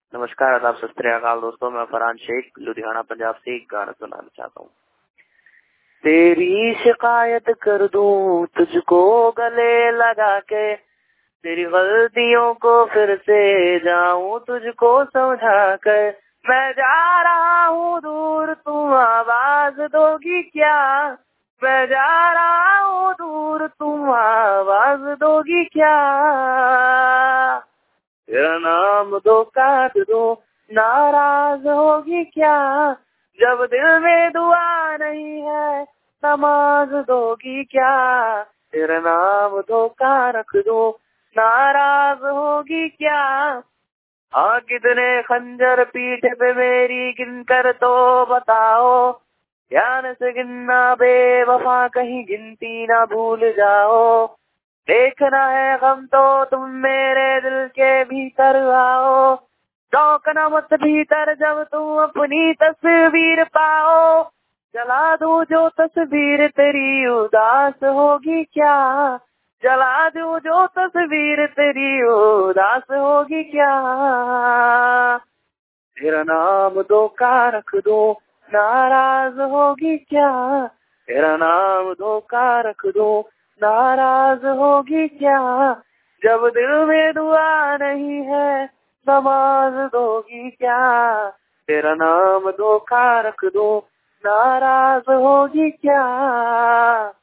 नमस्कार, आदाब, सत श्री अकाल दोस्तों। मैं फरहान शेख लुधियाना पंजाब से एक गाना सुनाना चाहता हूँ। तेरी शिकायत कर दूं तुझको गले लगा के, तेरी गलतियों को फिर से जाऊं तुझको समझा कर। मैं जा रहा हूँ दूर, तुम आवाज दोगी क्या? मैं जा रहा हूँ दूर, तुम आवाज दोगी क्या? तेरा नाम दो काट दो, नाराज होगी क्या? जब दिल में दुआ नहीं है, नमाज दोगी क्या? तेरा नाम धोखा रख दो, नाराज होगी क्या? हाँ, कितने खंजर पीठ पे मेरी गिनकर तो बताओ, ध्यान से गिनना बेवफा, कहीं गिनती ना भूल जाओ। देखना है गम तो तुम मेरे दिल के भीतर आओ, चौंकना मत भीतर जब तुम अपनी तस्वीर पाओ। जला दूं जो तस्वीर तेरी उदास होगी क्या? जला दूं जो तस्वीर तेरी उदास होगी क्या? तेरा नाम धोखा रख दो, नाराज होगी क्या? तेरा नाम धोखा रख दो, नाराज होगी क्या? जब दिल में दुआ नहीं है, नमाज दोगी क्या? तेरा नाम धोखा रख दो, नाराज होगी क्या?